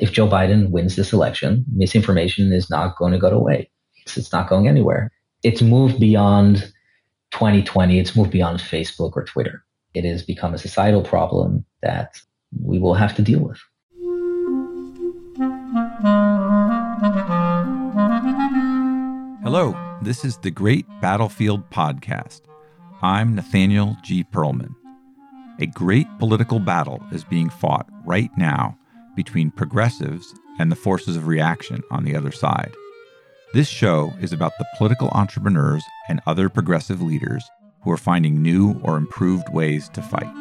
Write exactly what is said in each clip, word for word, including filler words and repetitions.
If Joe Biden wins this election, misinformation is not going to go away. It's, it's not going anywhere. It's moved beyond twenty twenty. It's moved beyond Facebook or Twitter. It has become a societal problem that we will have to deal with. Hello, this is the Great Battlefield Podcast. I'm Nathaniel G. Pearlman. A great political battle is being fought right now between progressives and the forces of reaction on the other side. This show is about the political entrepreneurs and other progressive leaders who are finding new or improved ways to fight.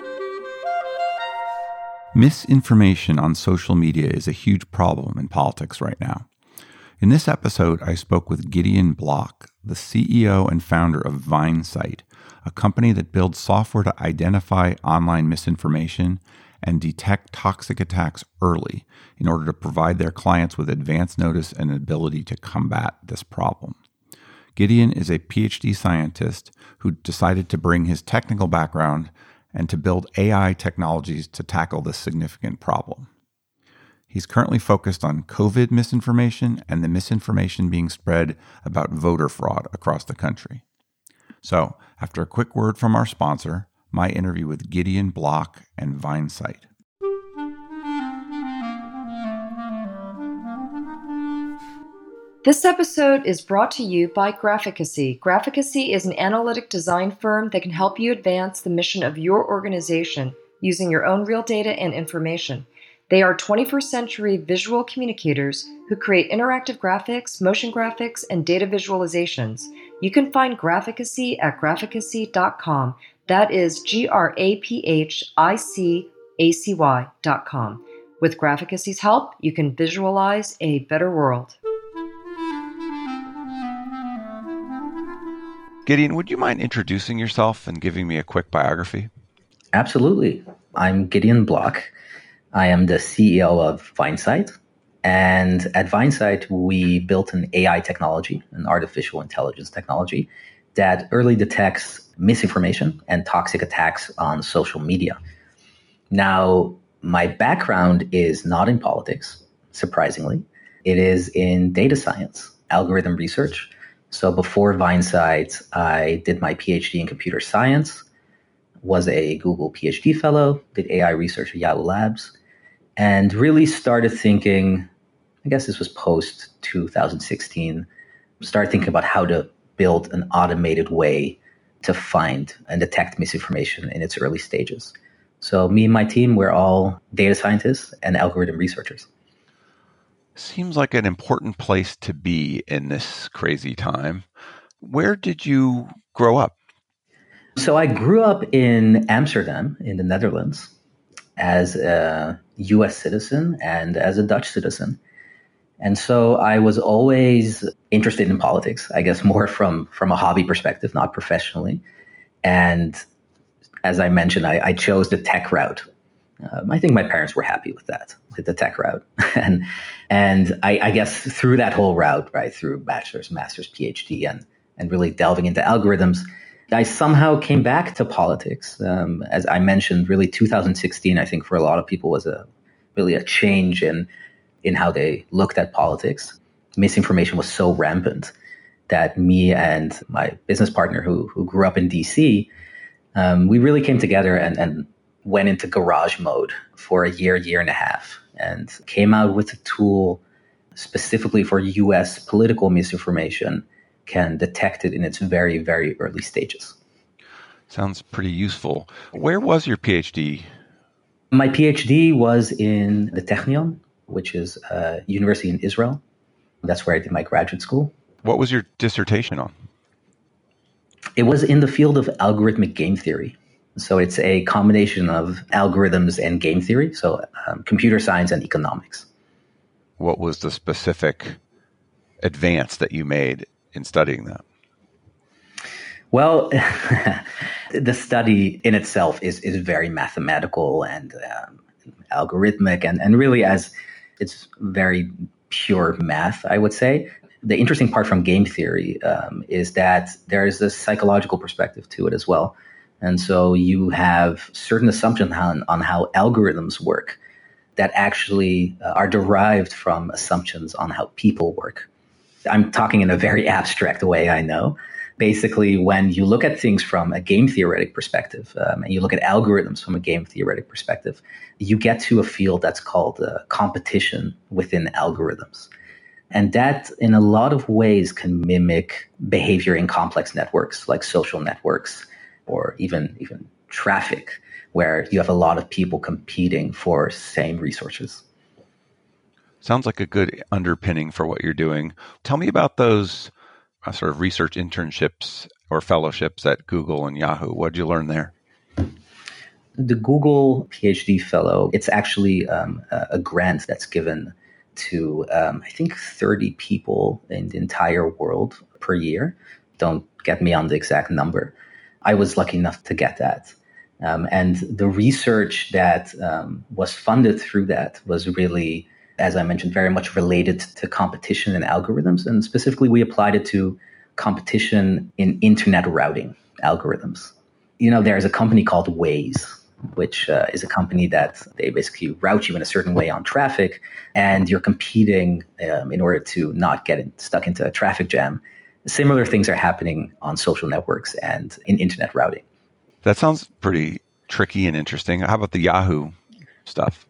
Misinformation on social media is a huge problem in politics right now. In this episode, I spoke with Gideon Block, the C E O and founder of VineSight, a company that builds software to identify online misinformation and detect toxic attacks early in order to provide their clients with advance notice and ability to combat this problem. Gideon is a P H D scientist who decided to bring his technical background and to build A I technologies to tackle this significant problem. He's currently focused on COVID misinformation and the misinformation being spread about voter fraud across the country. So, after a quick word from our sponsor, my interview with Gideon Block and VineSight. This episode is brought to you by Graphicacy. Graphicacy is an analytic design firm that can help you advance the mission of your organization using your own real data and information. They are twenty-first century visual communicators who create interactive graphics, motion graphics, and data visualizations. You can find Graphicacy at graphicacy dot com. That is G R A P H I C A C Y dot com. With Graphicacy's help, you can visualize a better world. Gideon, would you mind introducing yourself and giving me a quick biography? Absolutely. I'm Gideon Block. I am the C E O of VineSight. And at VineSight, we built an A I technology, an artificial intelligence technology, that early detects misinformation and toxic attacks on social media. Now, my background is not in politics, surprisingly. It is in data science, algorithm research. So before VineSight, I did my P H D in computer science, was a Google P H D fellow, did A I research at Yahoo Labs, and really started thinking, I guess this was post two thousand sixteen, started thinking about how to build an automated way to find and detect misinformation in its early stages. So me and my team, we're all data scientists and algorithm researchers. Seems like an important place to be in this crazy time. Where did you grow up? So I grew up in Amsterdam in the Netherlands as a U S citizen and as a Dutch citizen. And so I was always interested in politics, I guess more from, from a hobby perspective, not professionally. And as I mentioned, I, I chose the tech route. Um, I think my parents were happy with that, with the tech route. and and I, I guess through that whole route, right, through bachelor's, master's, P H D, and, and really delving into algorithms, I somehow came back to politics. Um, as I mentioned, really two thousand sixteen, I think for a lot of people was a really a change in in how they looked at politics. Misinformation was so rampant that me and my business partner who who grew up in D C, um, we really came together and, and went into garage mode for a year, year and a half, and came out with a tool specifically for U S political misinformation, can detect it in its very, very early stages. Sounds pretty useful. Where was your P H D? My P H D was in the Technion, which is a university in Israel. That's where I did my graduate school. What was your dissertation on? It was in the field of algorithmic game theory. So it's a combination of algorithms and game theory, so um, computer science and economics. What was the specific advance that you made in studying that? Well, the study in itself is, is very mathematical and um, algorithmic, and, and really as it's very pure math, I would say. The interesting part from game theory um, is that there is a psychological perspective to it as well. And so you have certain assumptions on, on how algorithms work that actually uh, are derived from assumptions on how people work. I'm talking in a very abstract way, I know. Basically, when you look at things from a game theoretic perspective, um, and you look at algorithms from a game theoretic perspective, you get to a field that's called uh, competition within algorithms. And that, in a lot of ways, can mimic behavior in complex networks like social networks or even, even traffic, where you have a lot of people competing for same resources. Sounds like a good underpinning for what you're doing. Tell me about those uh, sort of research internships or fellowships at Google and Yahoo. What did you learn there? The Google PhD fellow, it's actually um, a, a grant that's given to, um, I think, thirty people in the entire world per year. Don't get me on the exact number. I was lucky enough to get that. Um, and the research that um, was funded through that was really, as I mentioned, very much related to competition and algorithms. And specifically, we applied it to competition in internet routing algorithms. You know, there's a company called Waze, which uh, is a company that they basically route you in a certain way on traffic, and you're competing um, in order to not get in, stuck into a traffic jam. Similar things are happening on social networks and in internet routing. That sounds pretty tricky and interesting. How about the Yahoo stuff?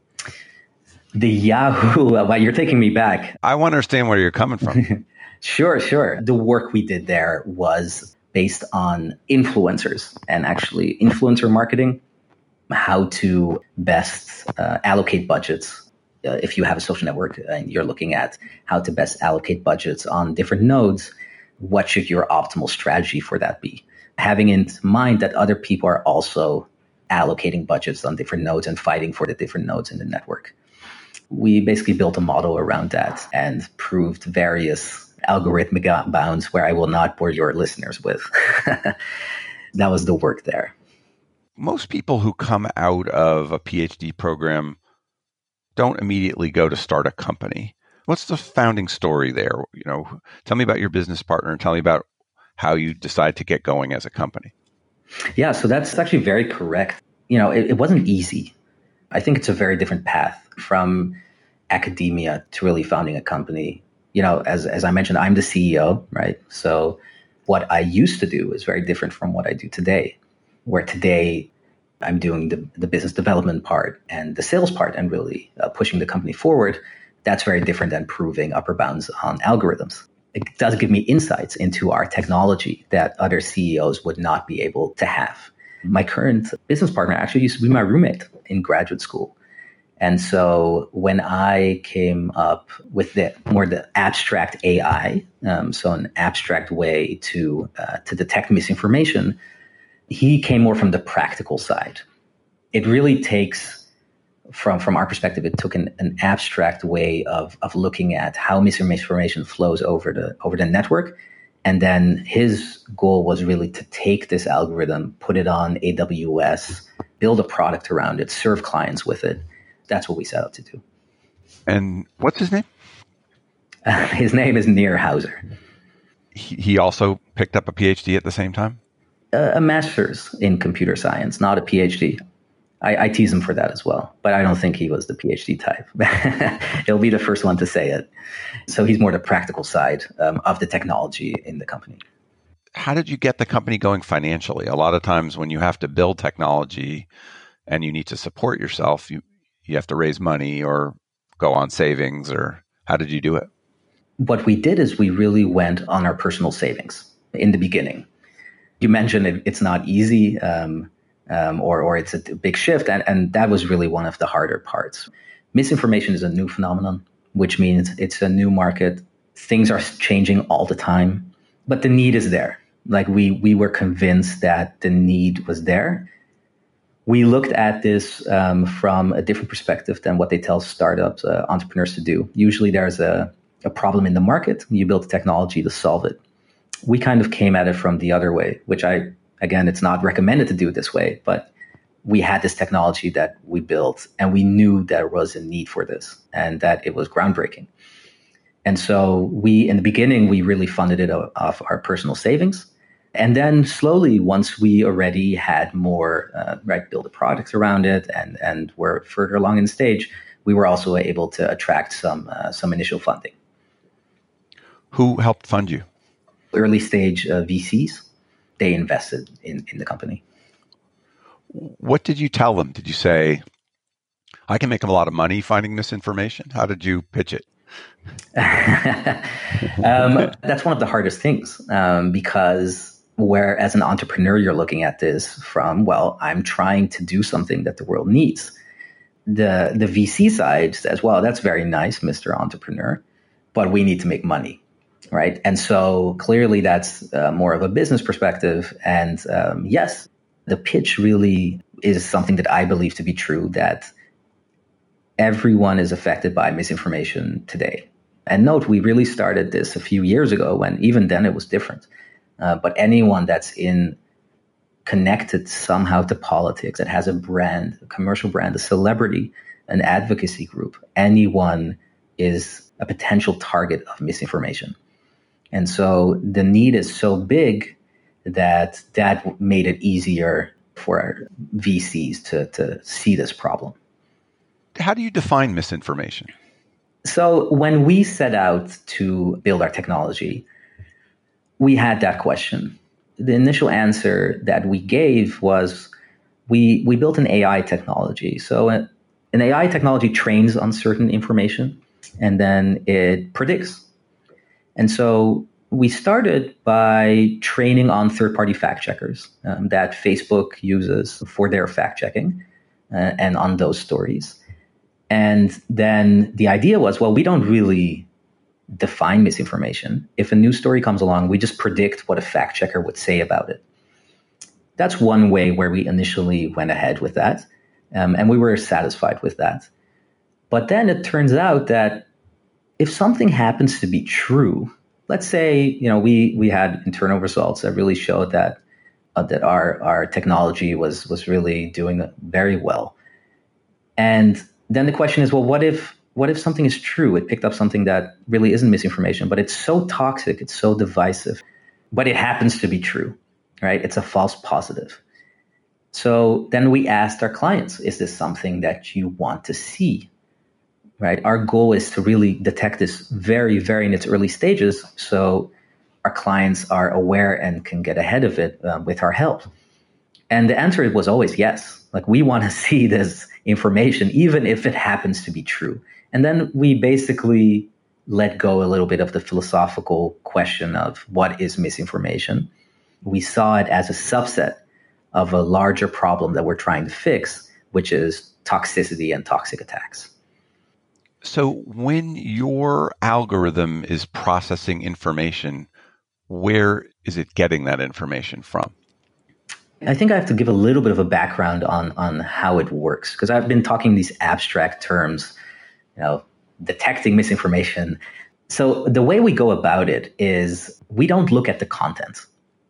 The Yahoo, well, you're taking me back. I want to understand where you're coming from. Sure, sure. The work we did there was based on influencers and actually influencer marketing, how to best uh, allocate budgets. Uh, if you have a social network and you're looking at how to best allocate budgets on different nodes, what should your optimal strategy for that be? Having in mind that other people are also allocating budgets on different nodes and fighting for the different nodes in the network. We basically built a model around that and proved various algorithmic bounds where I will not bore your listeners with. That was the work there. Most people who come out of a PhD program don't immediately go to start a company. What's the founding story there? You know, tell me about your business partner and tell me about how you decide to get going as a company. Yeah, so that's actually very correct. You know, it, it wasn't easy. I think it's a very different path from academia to really founding a company. You know, as as I mentioned, I'm the C E O, right? So what I used to do is very different from what I do today, where today I'm doing the, the business development part and the sales part and really uh, pushing the company forward. That's very different than proving upper bounds on algorithms. It does give me insights into our technology that other C E Os would not be able to have. My current business partner actually used to be my roommate in graduate school. And so when I came up with the more the abstract A I, um, so an abstract way to uh, to detect misinformation, he came more from the practical side. It really takes, from from our perspective, it took an, an abstract way of of looking at how misinformation flows over the over the network. And then his goal was really to take this algorithm, put it on A W S, build a product around it, serve clients with it. That's what we set out to do. And what's his name? Uh, his name is Nir Hauser. He, he also picked up a PhD at the same time? Uh, a master's in computer science, not a PhD. I, I tease him for that as well, but I don't think he was the PhD type. He'll be the first one to say it. So he's more the practical side um, of the technology in the company. How did you get the company going financially? A lot of times when you have to build technology and you need to support yourself, you, you have to raise money or go on savings, or how did you do it? What we did is we really went on our personal savings in the beginning. You mentioned it, it's not easy. Um, Um, or, or it's a big shift. And, and that was really one of the harder parts. Misinformation is a new phenomenon, which means it's a new market. Things are changing all the time, but the need is there. Like we, we were convinced that the need was there. We looked at this um, from a different perspective than what they tell startups, uh, entrepreneurs to do. Usually there's a, a problem in the market. You build technology to solve it. We kind of came at it from the other way, which I Again, it's not recommended to do it this way, but we had this technology that we built and we knew there was a need for this and that it was groundbreaking. And so we, in the beginning, we really funded it off our personal savings. And then slowly, once we already had more, uh, right, build the products around it and, and were further along in the stage, we were also able to attract some uh, some initial funding. Who helped fund you? Early stage uh, V Cs, they invested in, in the company. What did you tell them? Did you say, I can make a lot of money finding this information? How did you pitch it? um, that's one of the hardest things um, because where as an entrepreneur, you're looking at this from, well, I'm trying to do something that the world needs. The the V C side says, well, that's very nice, Mister Entrepreneur, but we need to make money, right? And so clearly that's uh, more of a business perspective. And um, yes, the pitch really is something that I believe to be true, that everyone is affected by misinformation today. And note, we really started this a few years ago when even then it was different. Uh, but anyone that's in connected somehow to politics, that has a brand, a commercial brand, a celebrity, an advocacy group, anyone is a potential target of misinformation. And so the need is so big that that made it easier for our V Cs to, to see this problem. How do you define misinformation? So when we set out to build our technology, we had that question. The initial answer that we gave was we we built an A I technology. So an A I technology trains on certain information and then it predicts. And so we started by training on third-party fact checkers um, that Facebook uses for their fact checking uh, and on those stories. And then the idea was, well, we don't really define misinformation. If a news story comes along, we just predict what a fact checker would say about it. That's one way where we initially went ahead with that. Um, and we were satisfied with that. But then it turns out that if something happens to be true, let's say, you know, we, we had internal results that really showed that uh, that our, our technology was, was really doing very well. And then the question is, well, what if what if something is true? It picked up something that really isn't misinformation, but it's so toxic, it's so divisive, but it happens to be true, right? It's a false positive. So then we asked our clients, is this something that you want to see, right? Our goal is to really detect this very, very in its early stages so our clients are aware and can get ahead of it uh, with our help. And the answer was always yes. Like, we want to see this information, even if it happens to be true. And then we basically let go a little bit of the philosophical question of what is misinformation. We saw it as a subset of a larger problem that we're trying to fix, which is toxicity and toxic attacks. So when your algorithm is processing information, where is it getting that information from? I think I have to give a little bit of a background on, on how it works, because I've been talking these abstract terms, you know, detecting misinformation. So the way we go about it is we don't look at the content.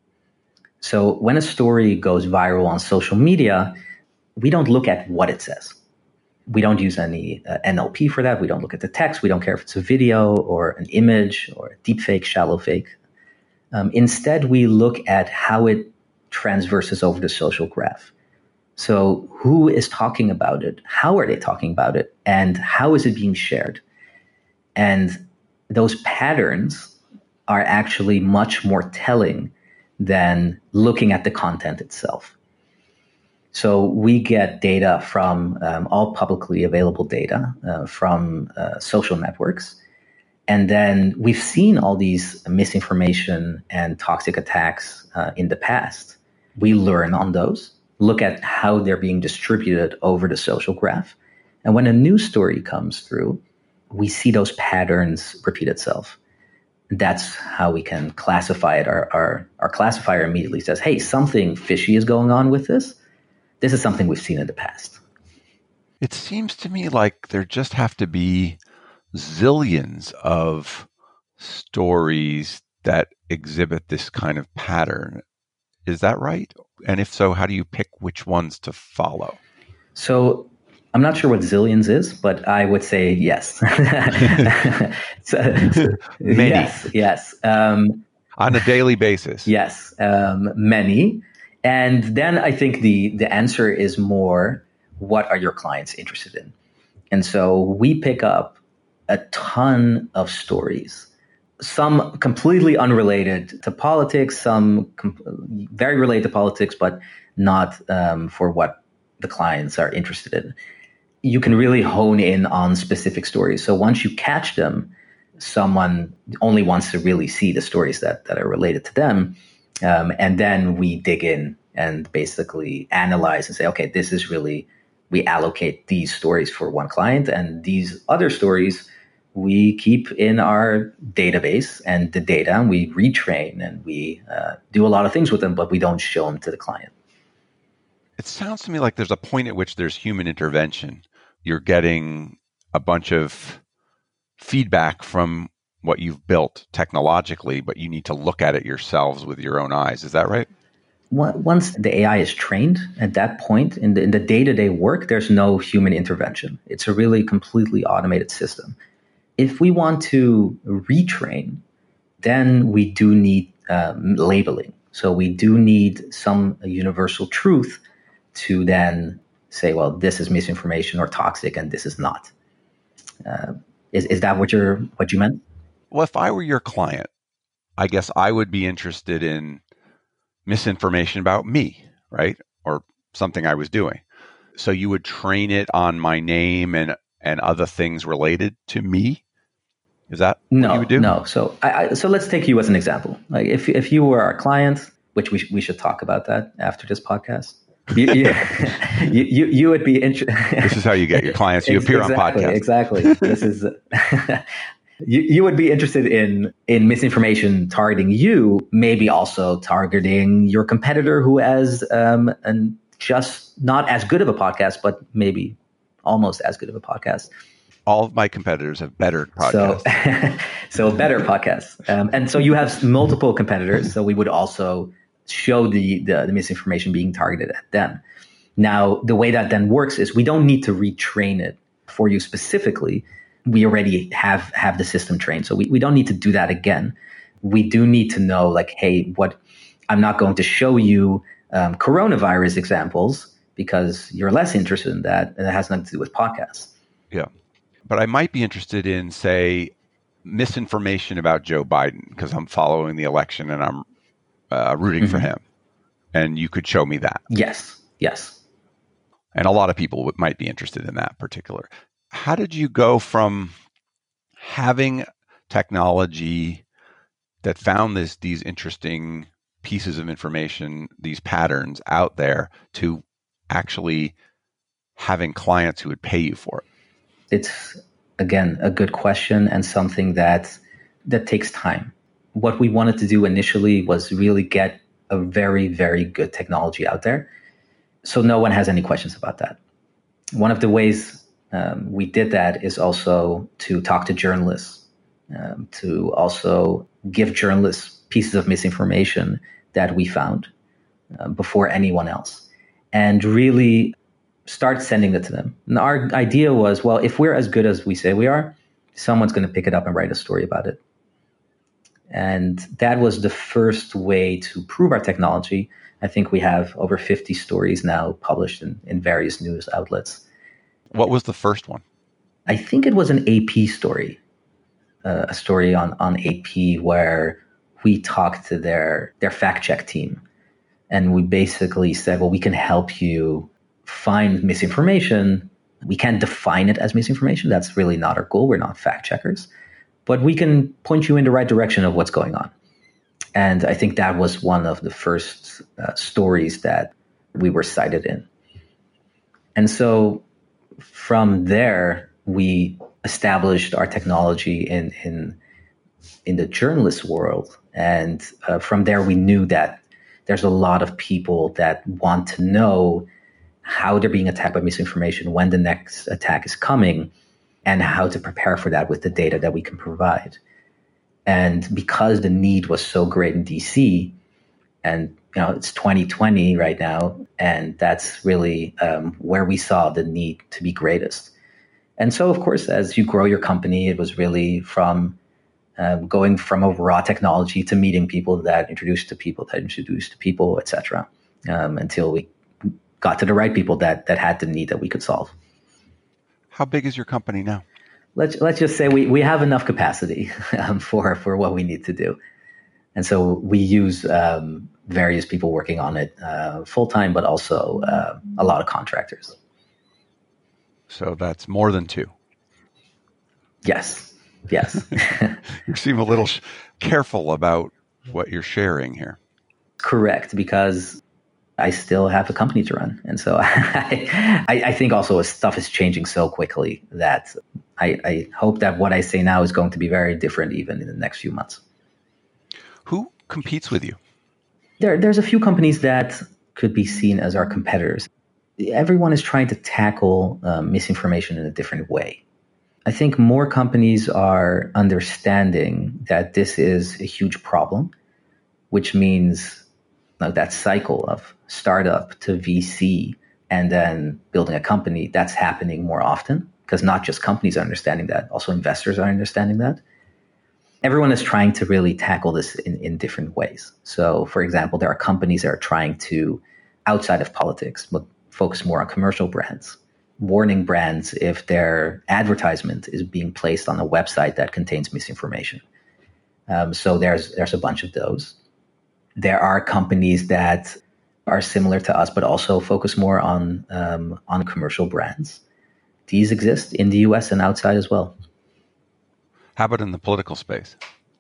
So when a story goes viral on social media, we don't look at what it says. We don't use any uh, N L P for that. We don't look at the text. We don't care if it's a video or an image or a deep fake, shallow fake. Um, instead, we look at how it transverses over the social graph. So who is talking about it? How are they talking about it? And how is it being shared? And those patterns are actually much more telling than looking at the content itself. So we get data from um, all publicly available data uh, from uh, social networks. And then we've seen all these misinformation and toxic attacks uh, in the past. We learn on those, look at how they're being distributed over the social graph. And when a news story comes through, we see those patterns repeat itself. That's how we can classify it. Our, our, our classifier immediately says, hey, something fishy is going on with this. This is something we've seen in the past. It seems to me like there just have to be zillions of stories that exhibit this kind of pattern. Is that right? And if so, how do you pick which ones to follow? So I'm not sure what zillions is, but I would say yes. so, so, Many. Yes, yes. Um, On a daily basis? Yes, um, many. And then I think the the answer is more, what are your clients interested in? And so we pick up a ton of stories, some completely unrelated to politics, some com- very related to politics, but not um, for what the clients are interested in. You can really hone in on specific stories. So once you catch them, someone only wants to really see the stories that, that are related to them. Um, and then we dig in and basically analyze and say, okay, this is really, we allocate these stories for one client, and these other stories we keep in our database and the data, and we retrain and we uh, do a lot of things with them, but we don't show them to the client. It sounds to me like there's a point at which there's human intervention. You're getting a bunch of feedback from what you've built technologically, but you need to look at it yourselves with your own eyes. Is that right? Once the A I is trained, at that point in the, in the day-to-day work, there's no human intervention. It's a really completely automated system. If we want to retrain, then we do need um, labeling. So we do need some universal truth to then say, well, this is misinformation or toxic, and this is not. Uh, is is that what you're what you meant? Well, if I were your client, I guess I would be interested in misinformation about me, right? Or something I was doing. So you would train it on my name and and other things related to me? Is that no, what you would do? No. So I, I so let's take you as an example. Like if if you were our client, which we we should talk about that after this podcast. You, you, you, you, you would be interested. This is how you get your clients. You appear exactly, on podcasts. Exactly. This is. you, you would be interested in in misinformation targeting you, maybe also targeting your competitor who has um and just not as good of a podcast, but maybe almost as good of a podcast. All of my competitors have better podcasts. So, so better podcasts, um, and so you have multiple competitors. So we would also show the, the the misinformation being targeted at them. Now, the way that then works is we don't need to retrain it for you specifically. We already have have the system trained, so we, we don't need to do that again. We do need to know, like, hey, what I'm not going to show you um, coronavirus examples because you're less interested in that, and it has nothing to do with podcasts. Yeah, but I might be interested in, say, misinformation about Joe Biden because I'm following the election and I'm Uh, rooting mm-hmm. for him, and you could show me that. Yes, yes. And a lot of people w- might be interested in that particular. How did you go from having technology that found this these interesting pieces of information, these patterns out there, to actually having clients who would pay you for it? It's, again, a good question and something that that takes time. What we wanted to do initially was really get a very, very good technology out there. So no one has any questions about that. One of the ways um, we did that is also to talk to journalists, um, to also give journalists pieces of misinformation that we found uh, before anyone else, and really start sending it to them. And our idea was, well, if we're as good as we say we are, someone's going to pick it up and write a story about it. And that was the first way to prove our technology. I think we have over fifty stories now published in, in various news outlets. What was the first one? I think it was an A P story, uh, a story on, on A P where we talked to their, their fact check team. And we basically said, well, we can help you find misinformation. We can't define it as misinformation. That's really not our goal. We're not fact checkers. But we can point you in the right direction of what's going on. And I think that was one of the first uh, stories that we were cited in. And so from there, we established our technology in in, in the journalist world. And uh, from there, we knew that there's a lot of people that want to know how they're being attacked by misinformation, when the next attack is coming, and how to prepare for that with the data that we can provide. And because the need was so great in D C, and you know it's twenty twenty right now, and that's really um, where we saw the need to be greatest. And so, of course, as you grow your company, it was really from um, going from a raw technology to meeting people that introduced to people that introduced to people, et cetera, um, until we got to the right people that that had the need that we could solve. How big is your company now? Let's let's just say we, we have enough capacity um, for for what we need to do, and so we use um, various people working on it uh, full time, but also uh, a lot of contractors. So that's more than two. Yes, yes. You seem a little sh- careful about what you're sharing here. Correct, because I still have a company to run. And so I, I think also stuff is changing so quickly that I, I hope that what I say now is going to be very different even in the next few months. Who competes with you? There, there's a few companies that could be seen as our competitors. Everyone is trying to tackle um, misinformation in a different way. I think more companies are understanding that this is a huge problem, which means like that cycle of startup to V C and then building a company, that's happening more often because not just companies are understanding that, also investors are understanding that. Everyone is trying to really tackle this in, in different ways. So, for example, there are companies that are trying to, outside of politics, but focus more on commercial brands, warning brands if their advertisement is being placed on a website that contains misinformation. Um, so there's there's a bunch of those. There are companies that are similar to us, but also focus more on um, on commercial brands. These exist in the U S and outside as well. How about in the political space?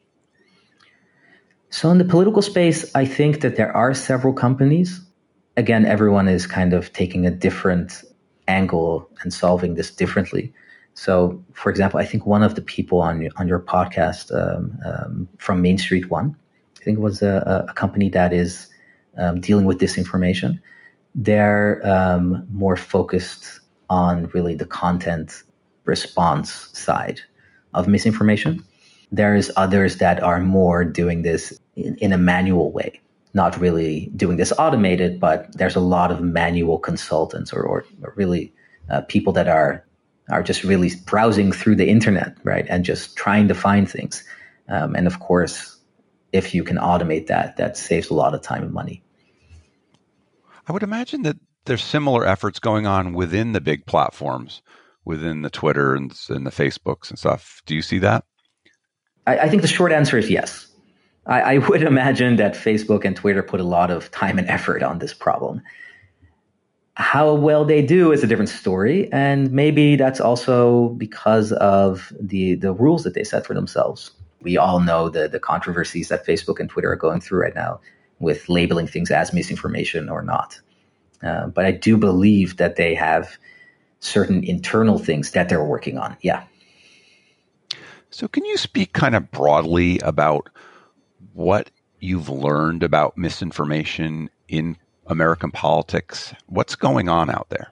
So in the political space, I think that there are several companies. Again, everyone is kind of taking a different angle and solving this differently. So, for example, I think one of the people on your, on your podcast um, um, from Main Street One, I think it was a, a company that is um, dealing with disinformation. They're um, more focused on really the content response side of misinformation. There's others that are more doing this in, in a manual way, not really doing this automated, but there's a lot of manual consultants or, or really uh, people that are are just really browsing through the internet, right, and just trying to find things. Um, and of course, if you can automate that, that saves a lot of time and money. I would imagine that there's similar efforts going on within the big platforms, within the Twitter and, and the Facebooks and stuff. Do you see that? I, I think the short answer is yes. I, I would imagine that Facebook and Twitter put a lot of time and effort on this problem. How well they do is a different story. And maybe that's also because of the, the rules that they set for themselves. We all know the, the controversies that Facebook and Twitter are going through right now with labeling things as misinformation or not. Uh, but I do believe that they have certain internal things that they're working on. Yeah. So can you speak kind of broadly about what you've learned about misinformation in American politics? What's going on out there?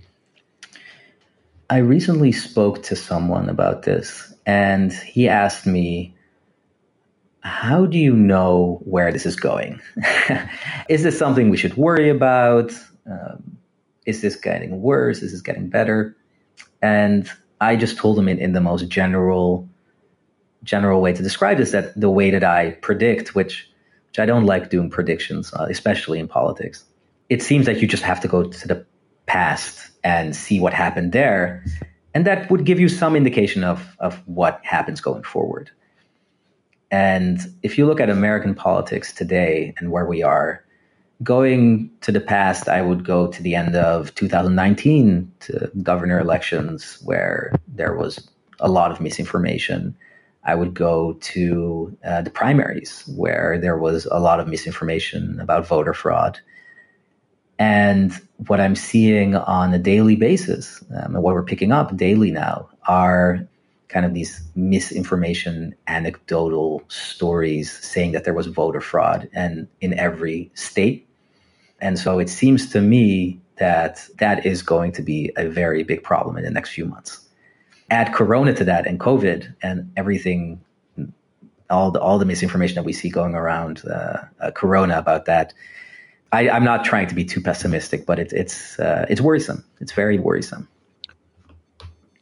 I recently spoke to someone about this, and he asked me, how do you know where this is going? Is this something we should worry about? Um, is this getting worse? Is this getting better? And I just told him in, in the most general general way to describe this, that the way that I predict, which which I don't like doing predictions, uh, especially in politics. It seems that you just have to go to the past and see what happened there. And that would give you some indication of, of what happens going forward. And if you look at American politics today and where we are, going to the past, I would go to the end of two thousand nineteen to governor elections where there was a lot of misinformation. I would go to uh, the primaries where there was a lot of misinformation about voter fraud. And what I'm seeing on a daily basis, um, and what we're picking up daily now, are kind of these misinformation, anecdotal stories saying that there was voter fraud and in every state. And so it seems to me that that is going to be a very big problem in the next few months. Add Corona to that and COVID and everything, all the all the misinformation that we see going around uh, uh, Corona about that. I, I'm not trying to be too pessimistic, but it, it's uh, it's worrisome. It's very worrisome.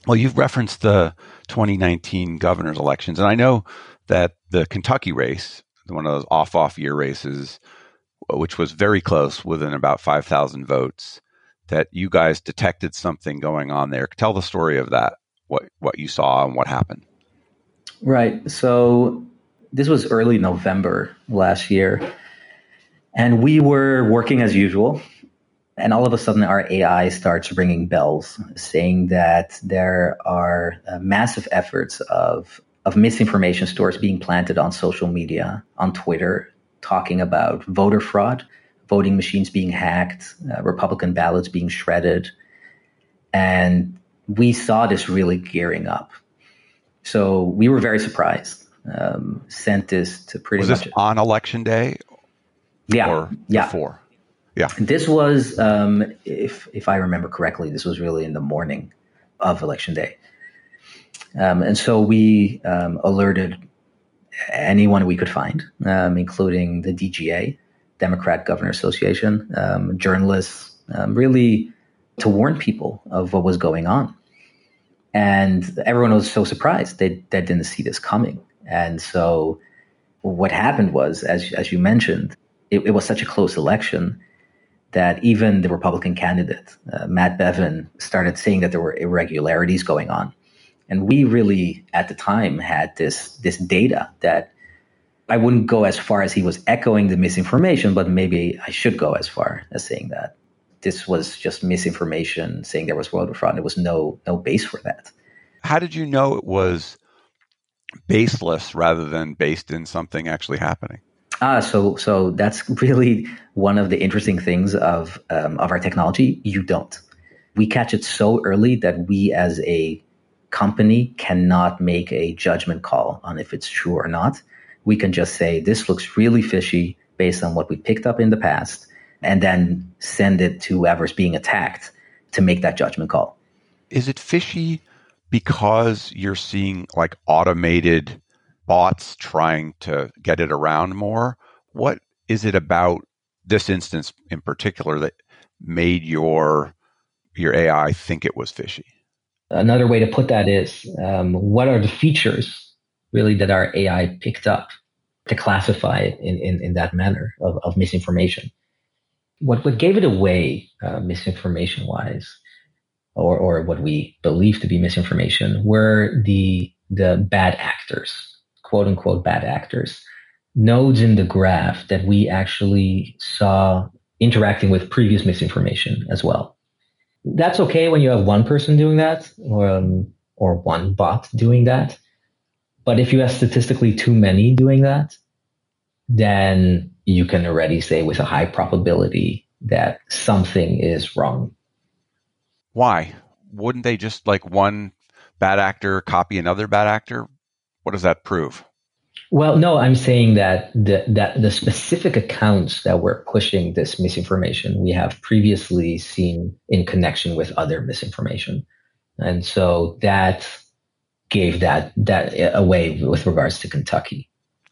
Well, you've referenced the twenty nineteen governor's elections, and I know that the Kentucky race, one of those off-off year races, which was very close, within about five thousand votes, that you guys detected something going on there. Tell the story of that, what what you saw and what happened. Right. So this was early November last year, and we were working as usual. And all of a sudden, our A I starts ringing bells, saying that there are uh, massive efforts of of misinformation stores being planted on social media, on Twitter, talking about voter fraud, voting machines being hacked, uh, Republican ballots being shredded. And we saw this really gearing up. So we were very surprised. Um, sent this to pretty was much... this on election day? Yeah. Or yeah. before? Yeah. This was, um, if if I remember correctly, this was really in the morning of election day. Um, and so we um, alerted anyone we could find, um, including the D G A, Democrat Governor Association, um, journalists, um, really to warn people of what was going on. And everyone was so surprised. They, they didn't see this coming. And so what happened was, as, as you mentioned, it, it was such a close election that even the Republican candidate, uh, Matt Bevin, started saying that there were irregularities going on. And we really, at the time, had this this data that I wouldn't go as far as he was echoing the misinformation, but maybe I should go as far as saying that this was just misinformation, saying there was voter fraud. There was no no base for that. How did you know it was baseless rather than based in something actually happening? Ah, so so that's really one of the interesting things of um, of our technology. You don't. We catch it so early that we as a company cannot make a judgment call on if it's true or not. We can just say, this looks really fishy based on what we picked up in the past, and then send it to whoever's being attacked to make that judgment call. Is it fishy because you're seeing like automated bots trying to get it around more? What is it about this instance in particular that made your your A I think it was fishy? Another way to put that is, um, what are the features really that our A I picked up to classify it in, in, in that manner of, of misinformation? What what gave it away, uh, misinformation-wise, or or what we believe to be misinformation, were the the bad actors, quote unquote bad actors, nodes in the graph that we actually saw interacting with previous misinformation as well. That's okay when you have one person doing that, or um, or one bot doing that. But if you have statistically too many doing that, then you can already say with a high probability that something is wrong. Why? Wouldn't they just like one bad actor copy another bad actor? What does that prove? Well, no, I'm saying that the, that the specific accounts that were pushing this misinformation, we have previously seen in connection with other misinformation. And so that gave that, that away with regards to Kentucky.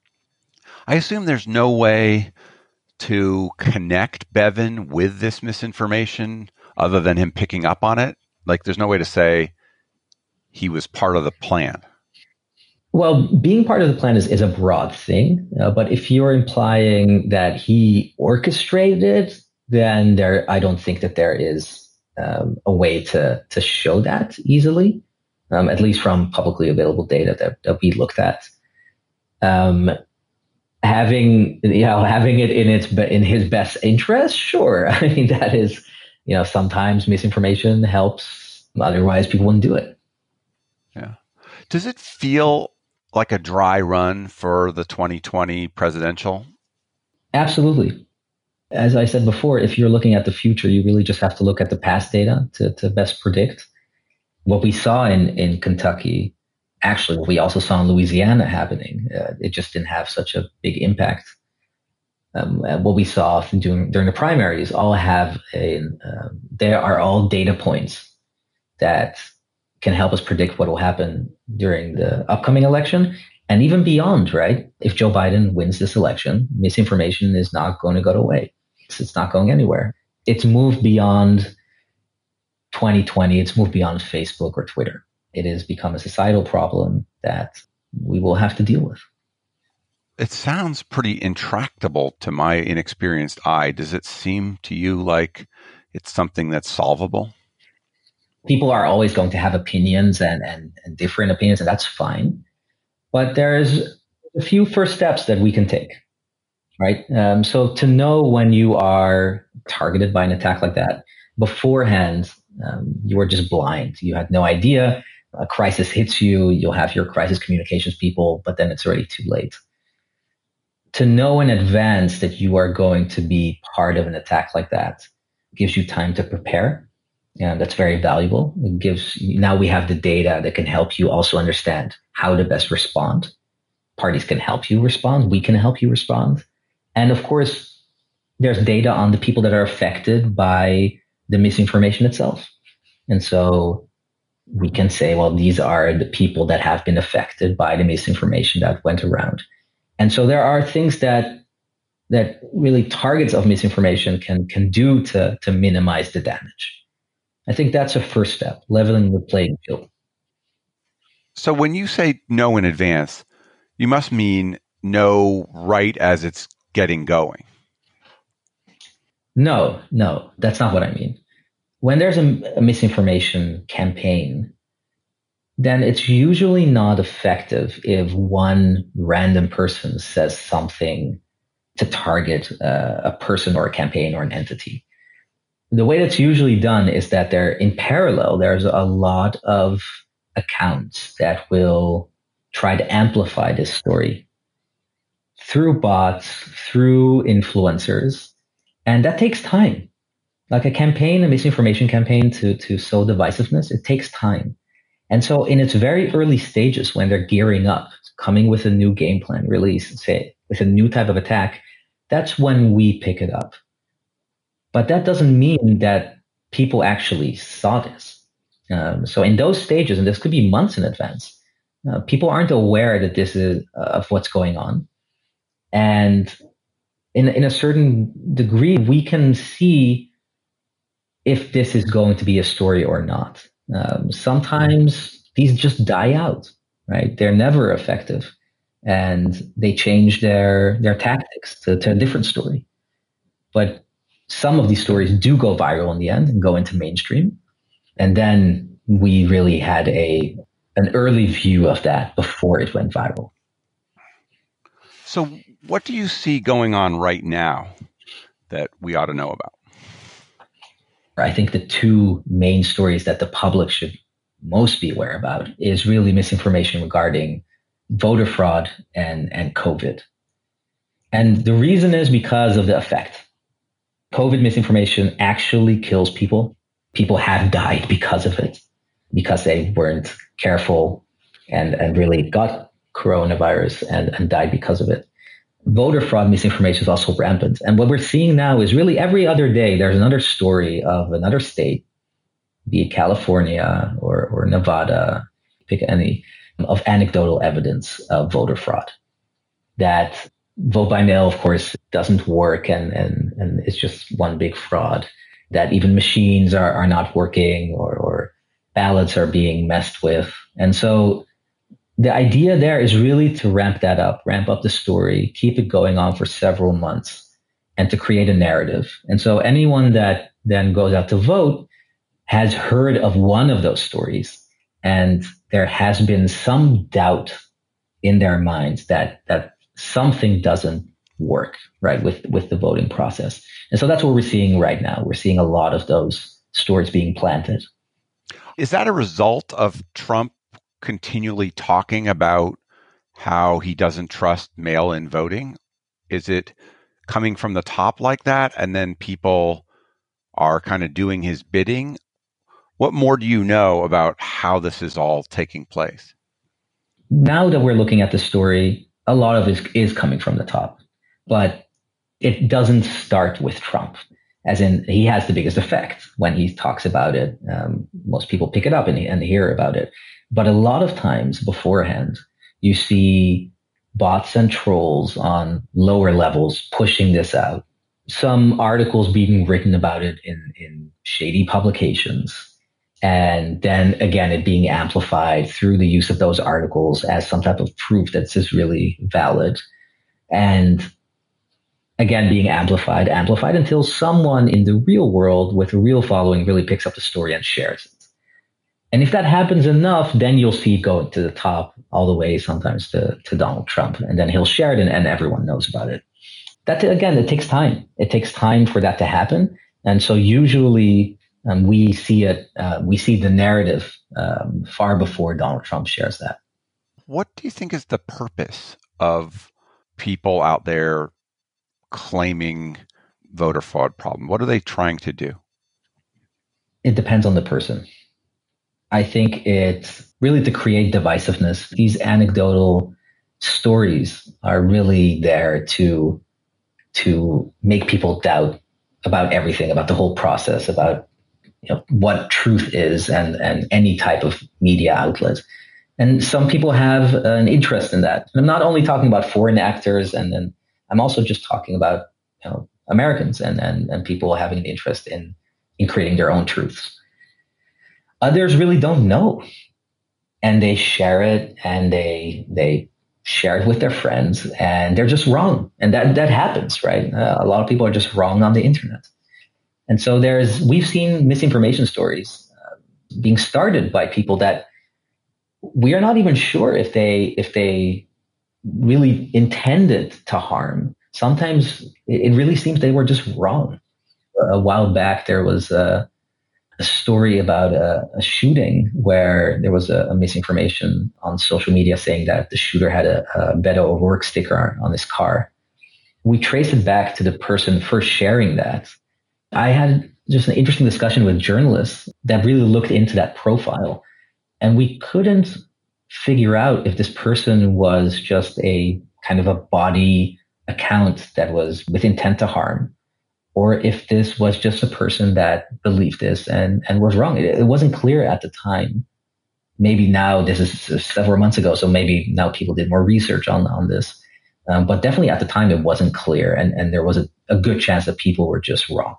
I assume there's no way to connect Bevin with this misinformation other than him picking up on it. Like there's no way to say he was part of the plan. Well, being part of the plan is, is a broad thing. Uh, but if you're implying that he orchestrated it, then there, I don't think that there is um, a way to, to show that easily, um, at least from publicly available data that, that we looked at. Um, having, you know, having it in its, in his best interest, sure. I mean, that is, you know, sometimes misinformation helps. Otherwise, people wouldn't do it. Yeah. Does it feel like a dry run for the twenty twenty presidential? Absolutely. As I said before, if you're looking at the future, you really just have to look at the past data to, to best predict. What we saw in, in Kentucky, actually, what we also saw in Louisiana happening, uh, it just didn't have such a big impact. Um, what we saw during, during the primaries all have a, um, there are all data points that can help us predict what will happen during the upcoming election and even beyond, right? If Joe Biden wins this election, misinformation is not going to go away. It's, it's not going anywhere. It's moved beyond twenty twenty. It's moved beyond Facebook or Twitter. it has become a societal problem that we will have to deal with. It sounds pretty intractable to my inexperienced eye. Does it seem to you like it's something that's solvable? People are always going to have opinions and, and, and different opinions, and that's fine. But there's a few first steps that we can take, right? Um, so to know when you are targeted by an attack like that, beforehand, um, you were just blind. You had no idea. A crisis hits you, you'll have your crisis communications people, but then it's already too late. To know in advance that you are going to be part of an attack like that gives you time to prepare. And that's very valuable. It gives, now we have the data that can help you also understand how to best respond. Parties can help you respond. We can help you respond. And of course, there's data on the people that are affected by the misinformation itself. And so we can say, well, these are the people that have been affected by the misinformation that went around. And so there are things that that really targets of misinformation can can do to, to minimize the damage. I think that's a first step, leveling the playing field. So when you say know in advance, you must mean know right as it's getting going. No, no, that's not what I mean. When there's a, a misinformation campaign, then it's usually not effective if one random person says something to target uh, a person or a campaign or an entity. The way that's usually done is that there, in parallel, there's a lot of accounts that will try to amplify this story through bots, through influencers, and that takes time. Like a campaign, a misinformation campaign to, to sow divisiveness, it takes time. And so in its very early stages, when they're gearing up, coming with a new game plan release, say with a new type of attack, that's when we pick it up. But that doesn't mean that people actually saw this. Um, so in those stages, and this could be months in advance, uh, people aren't aware that this is uh, of what's going on. And in, in a certain degree, we can see if this is going to be a story or not. Um, sometimes these just die out, right? They're never effective, and they change their their tactics to, to a different story. But some of these stories do go viral in the end and go into mainstream, and then we really had a an early view of that before it went viral. So, what do you see going on right now that we ought to know about? I think the two main stories that the public should most be aware about is really misinformation regarding voter fraud and, and COVID. And the reason is because of the effect. COVID misinformation actually kills people. People have died because of it, because they weren't careful and, and really got coronavirus and, and died because of it. Voter fraud misinformation is also rampant. And what we're seeing now is really every other day, there's another story of another state, be it California or, or Nevada, pick any, of anecdotal evidence of voter fraud. That vote by mail, of course, doesn't work and, and, and it's just one big fraud. That even machines are, are not working or, or ballots are being messed with. And so the idea there is really to ramp that up, ramp up the story, keep it going on for several months, and to create a narrative. And so anyone that then goes out to vote has heard of one of those stories, and there has been some doubt in their minds that that something doesn't work, right, with, with the voting process. And so that's what we're seeing right now. We're seeing a lot of those stories being planted. Is that a result of Trump continually talking about how he doesn't trust mail-in voting? Is it coming from the top like that, and then people are kind of doing his bidding? What more do you know about how this is all taking place? Now that we're looking at the story, a lot of it is coming from the top, but it doesn't start with Trump. As in, he has the biggest effect when he talks about it. Um, most people pick it up and, and hear about it. But a lot of times beforehand, you see bots and trolls on lower levels pushing this out. Some articles being written about it in, in shady publications. And then again, it being amplified through the use of those articles as some type of proof that this is really valid. And again, being amplified, amplified until someone in the real world with a real following really picks up the story and shares it. And if that happens enough, then you'll see it go to the top all the way sometimes to, to Donald Trump. And then he'll share it and, and everyone knows about it. That, again, it takes time. It takes time for that to happen. And so usually um, we see it, uh, we see the narrative um, far before Donald Trump shares that. What do you think is the purpose of people out there claiming voter fraud problem? What are they trying to do? It depends on the person. I think it's really to create divisiveness. These anecdotal stories are really there to, to make people doubt about everything, about the whole process, about you know, what truth is and, and any type of media outlet. And some people have an interest in that. And I'm not only talking about foreign actors, and then I'm also just talking about you know, Americans and, and, and people having an interest in, in creating their own truths. Others really don't know, and they share it and they they share it with their friends, and they're just wrong. And that that happens, right? Uh, a lot of people are just wrong on the internet. And so there's we've seen misinformation stories uh, being started by people that we are not even sure if they if they really intended to harm. Sometimes it, it really seems they were just wrong. A while back, there was a a story about a, a shooting where there was a, a misinformation on social media saying that the shooter had a, a Beto O'Rourke sticker on his car. We traced it back to the person first sharing that. I had just an interesting discussion with journalists that really looked into that profile, and we couldn't figure out if this person was just a kind of a body account that was with intent to harm, or if this was just a person that believed this and, and was wrong. It, it wasn't clear at the time. Maybe now, this is several months ago, so maybe now people did more research on, on this. Um, but definitely at the time, it wasn't clear, and, and there was a, a good chance that people were just wrong.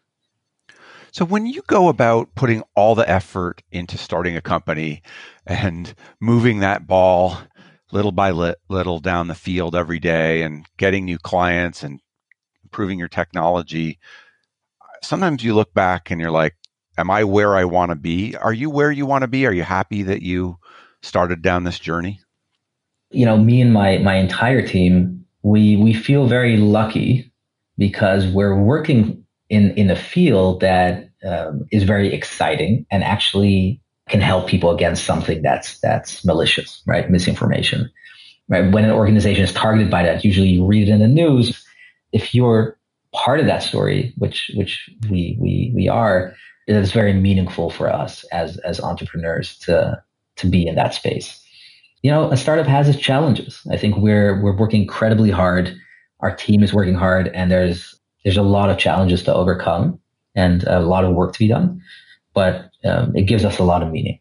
So when you go about putting all the effort into starting a company and moving that ball little by li- little down the field every day and getting new clients and improving your technology, sometimes you look back and you're like, am I where I want to be? Are you where you want to be? Are you happy that you started down this journey? You know, me and my, my entire team, we, we feel very lucky because we're working in, in a field that um, is very exciting and actually can help people against something that's, that's malicious, right? Misinformation, right? When an organization is targeted by that, usually you read it in the news. If you're part of that story, which which we we we are, it is very meaningful for us as as entrepreneurs to to be in that space. You know, a startup has its challenges. I think we're we're working incredibly hard. Our team is working hard, and there's there's a lot of challenges to overcome and a lot of work to be done. But um, it gives us a lot of meaning.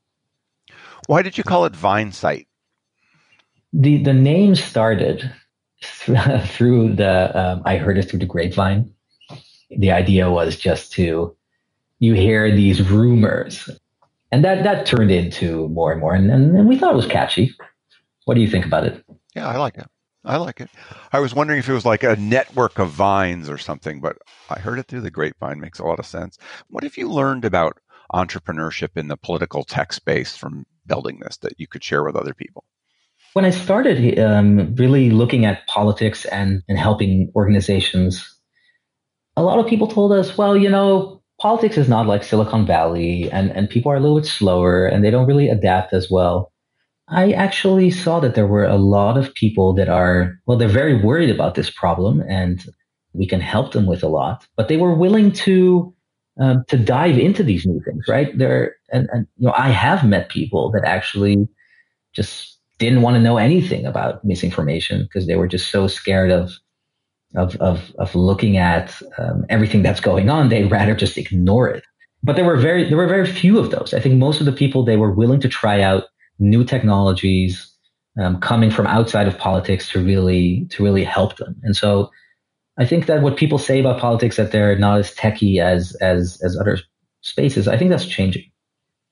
Why did you call it VineSight? The the name started through the, um, I heard it through the grapevine. The idea was just to, you hear these rumors, and that, that turned into more and more. And, and we thought it was catchy. What do you think about it? Yeah, I like it. I like it. I was wondering if it was like a network of vines or something, but I heard it through the grapevine. Makes a lot of sense. What have you learned about entrepreneurship in the political tech space from building this that you could share with other people? When I started um, really looking at politics and, and helping organizations, a lot of people told us, well, you know, politics is not like Silicon Valley, and, and people are a little bit slower and they don't really adapt as well. I actually saw that there were a lot of people that are, well, they're very worried about this problem and we can help them with a lot, but they were willing to um, to dive into these new things, right? There, and, and you know, I have met people that actually just didn't want to know anything about misinformation because they were just so scared of of of, of looking at um, everything that's going on. They'd rather just ignore it. But there were very there were very few of those. I think most of the people, they were willing to try out new technologies um, coming from outside of politics to really to really help them. And so I think that what people say about politics, that they're not as techy as as as other spaces, I think that's changing.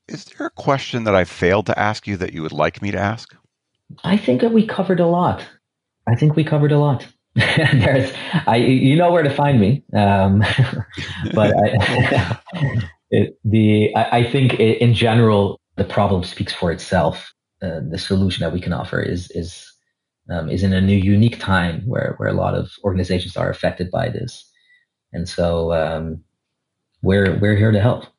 Is there a question that I failed to ask you that you would like me to ask? I think that we covered a lot. I think we covered a lot. There's, I, you know where to find me. Um, but I, it, the, I, I think in general, the problem speaks for itself. Uh, the solution that we can offer is, is, um, is in a new, unique time where, where a lot of organizations are affected by this. And so, um, we're, we're here to help.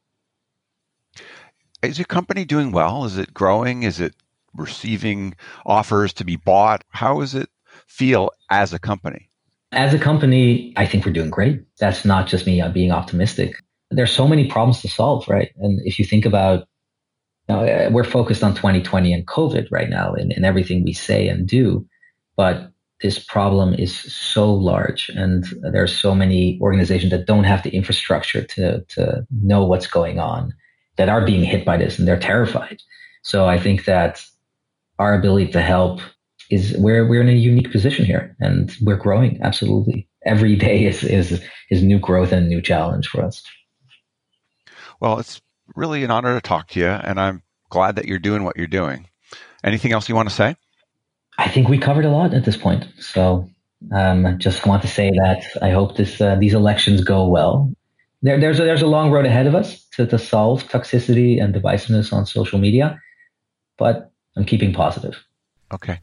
Is your company doing well? Is it growing? Is it receiving offers to be bought? How does it feel as a company? As a company, I think we're doing great. That's not just me being optimistic. There's so many problems to solve, right? And if you think about, you know, we're focused on twenty twenty and COVID right now in, in everything we say and do, but this problem is so large and there are so many organizations that don't have the infrastructure to, to know what's going on, that are being hit by this and they're terrified. So I think that our ability to help is we're we're in a unique position here, and we're growing. Absolutely, every day is is is new growth and a new challenge for us. Well, it's really an honor to talk to you, and I'm glad that you're doing what you're doing. Anything else you want to say? I think we covered a lot at this point. So um, I just want to say that I hope this uh, these elections go well. There, there's a, there's a long road ahead of us to, to solve toxicity and divisiveness on social media, but I'm keeping positive. Okay.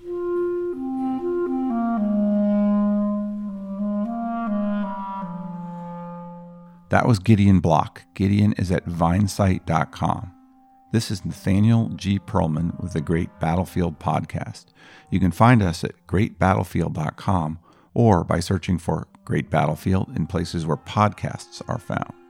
That was Gideon Block. Gideon is at vinesight dot com. This is Nathaniel G. Perlman with the Great Battlefield Podcast. You can find us at great battlefield dot com or by searching for Great Battlefield in places where podcasts are found.